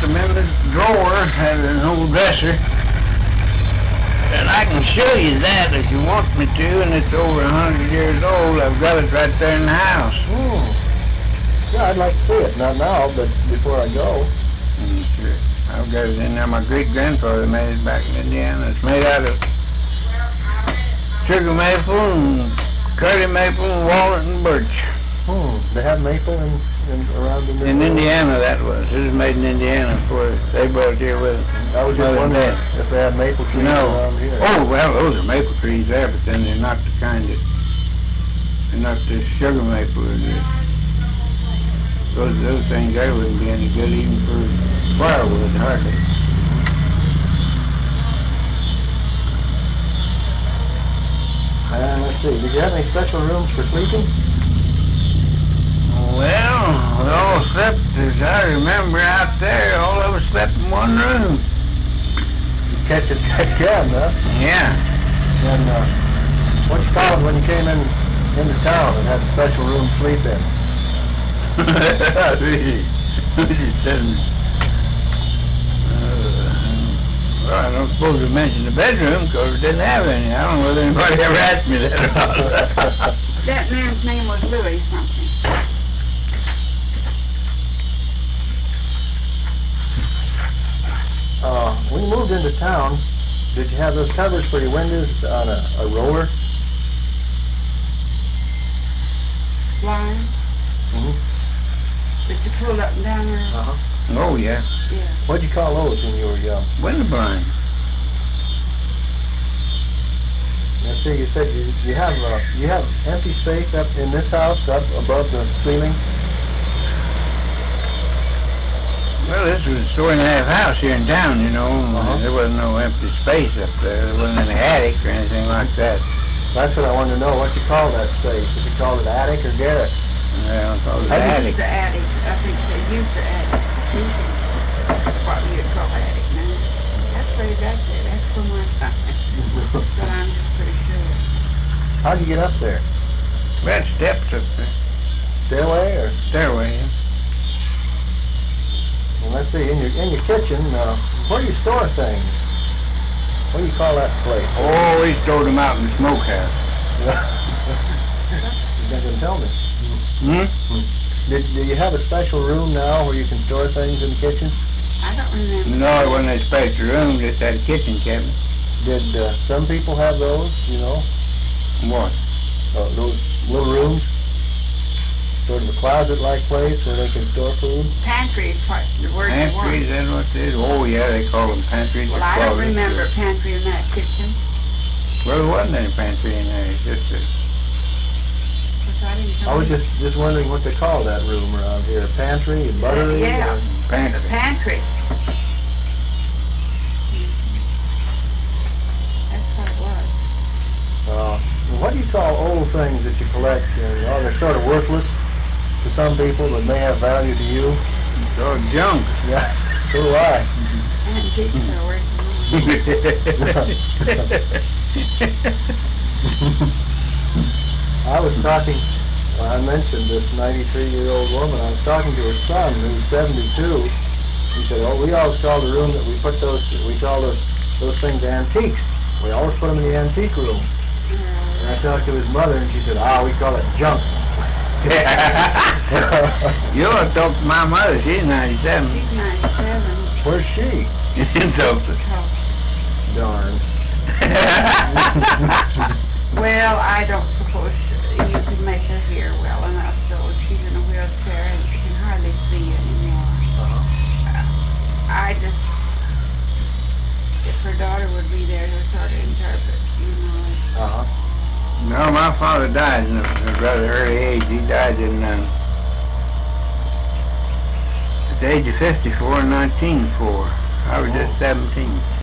them in the drawer, had an old dresser. And I can show you that if you want me to, and it's over 100 years old. I've got it right there in the house. Yeah, I'd like to see it. Not now, but before I go. Sure. I've got it in there. My great-grandfather made it back in Indiana. It's made out of sugar maple and curly maple and walnut and birch. They have maple around in there? In Indiana, that was. It was made in Indiana before they brought it here with it. I was just wondering if they have maple trees around here. Oh, well, those are maple trees there, but then they're not the kind that, they're not the sugar maple. Those things there wouldn't be any good even for firewood, hardly. Let's see, did you have any special rooms for sleeping? Well, we all slept, as I remember, out there. All of us slept in one room. Catch cab, huh? Yeah. And what you call it when you came into town and had a special room to sleep in? Well, I don't suppose we mentioned the bedroom because we didn't have any. I don't know whether anybody ever asked me that or not. That man's name was Louis something. When you moved into town, did you have those covers for your windows on a roller? Blind. That you pulled up and down there. Oh, yeah. Yeah. What'd you call those when you were young? Window blind. Now, see, you said you have empty space up in this house, up above the ceiling. Well, this was a story-and-a-half house here in town, you know. There wasn't no empty space up there. There wasn't any attic or anything like that. That's what I wanted to know. What you call that space? Did you call it attic or garret? Yeah, I call it They attic. used the attic. I think they used the attic. That's what you'd call attic now. That's where that's it. That's from my side. But I'm just pretty sure. How'd you get up there? We had steps up there. Stairway or? Stairway, yeah. Well, let's see. In your kitchen, where do you store things? What do you call that place? Oh, we stored them out in the smokehouse. You didn't tell me. Hmm? Do you have a special room now where you can store things in the kitchen? I don't remember. No, it wasn't a special room, just had a kitchen cabinet. Did some people have those, you know? What? Those little rooms? Sort of a closet-like place where they can store food? Pantry is what the word you want. Pantries, is that what it is? Oh, yeah, they call them pantries. Well, I don't remember pantry in that kitchen. Well, there wasn't any pantry in there. It's just a... I was just wondering what they call that room around here. A pantry, a buttery? Yeah, pantry. The pantry. That's what it was. What do you call old things that you collect? They're sort of worthless to some people, but may have value to you. It's all junk. Yeah, so do I. Antiques are worth I was talking, I mentioned this 93-year-old woman. I was talking to her son, who's 72. He said, "Oh, we always call the room that we put we call those things antiques. We always put them in the antique room." And I talked to his mother, and she said, "We call it junk." You ought to talk to my mother. She's 97. She's 97. Where's she? In Tulsa. Darn. Well, I don't suppose you could make her hear well enough, so she's in a wheelchair and she can hardly see anymore. I just, if her daughter would be there to sort of interpret, you know. No, my father died in a rather early age. He died at the age of 54 in 1904. I was just 17.